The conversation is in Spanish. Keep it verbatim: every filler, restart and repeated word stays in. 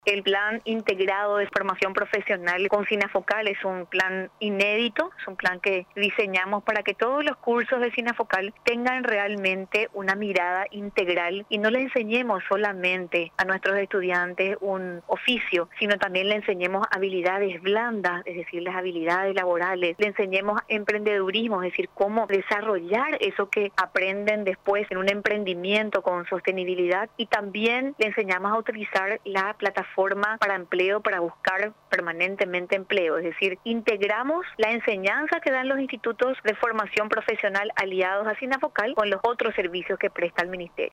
El plan integrado de formación profesional con SINAFOCAL es un plan inédito, es un plan que diseñamos para que todos los cursos de SINAFOCAL tengan realmente una mirada integral y no le enseñemos solamente a nuestros estudiantes un oficio, sino también le enseñemos habilidades blandas, es decir, las habilidades laborales, le enseñemos emprendedurismo, es decir, cómo desarrollar eso que aprenden después en un emprendimiento con sostenibilidad, y también le enseñamos a utilizar la plataforma forma para empleo, para buscar permanentemente empleo. Es decir, integramos la enseñanza que dan los institutos de formación profesional aliados a SINAFOCAL con los otros servicios que presta el Ministerio.